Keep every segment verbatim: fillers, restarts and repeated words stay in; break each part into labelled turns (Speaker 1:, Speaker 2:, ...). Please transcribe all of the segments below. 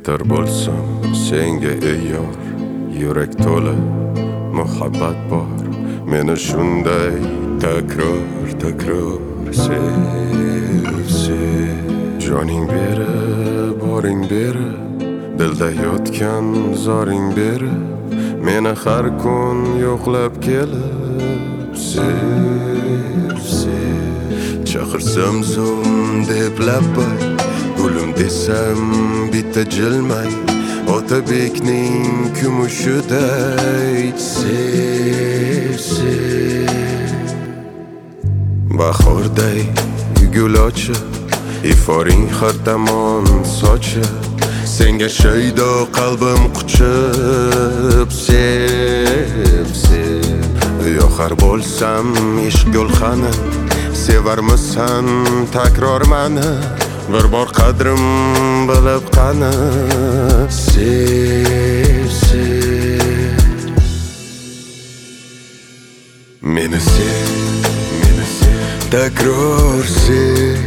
Speaker 1: O'tar bo'lsam senga ey yor, yurak to'la muhabbat bor. Meni shunday takror takror sev, sev. Joning beri, boring beri, dilda yotgan zoring beri, meni har kun yo'qlab kelib sev, sev. Chaqirsam zum deb labbay, gulim desam bitta jilmay, Otabekning kumushiday sev, sev. Bahorday gul ochib, iforing har tomon sochib, senga shaydo qalbim quchib sev, sev. Yoqar bo'lsam ishq gulxani, sevarmisan takror mani, bir bor qadrim bilib qani sev, sev. Meni sev, meni sev, takror sev.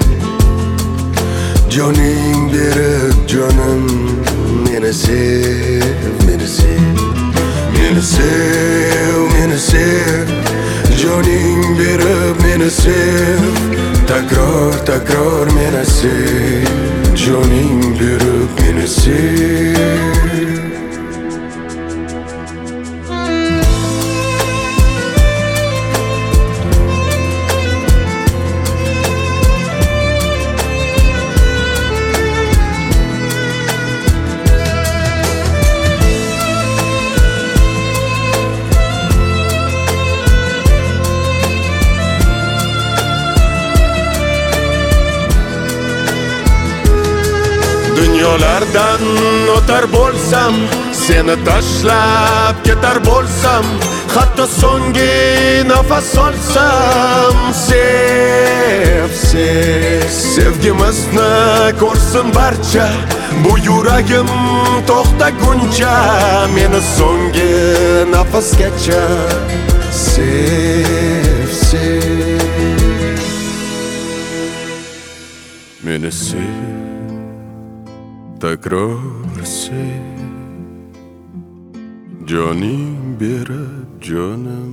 Speaker 1: Joning berib jonim, meni sev, meni sev. Meni sev, meni sev. Joning berib meni sev, takror takror meni sev. Joning berib meni sev. Dunyolardan o'tar bo'lsam, seni tashlab ketar bo'lsam, hatto so'nggi nafas olsam sev, sev. Sevgimizni ko'rsin barcha, bu yuragim to'xtaguncha, meni so'nggi nafasgacha sev, sev. Meni sev, takror sev. Joning berib jonim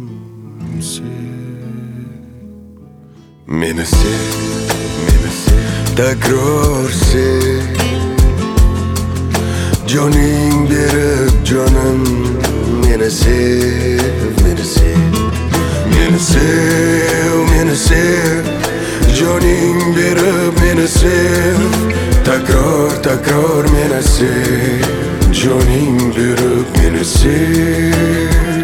Speaker 1: sev. Meni sev, meni sev, takror sev. Joning berib jonim, meni sev, meni sev. Meni sev, meni sev. Joning berib meni sev, takror takror meni sev. Joning berib meni sev.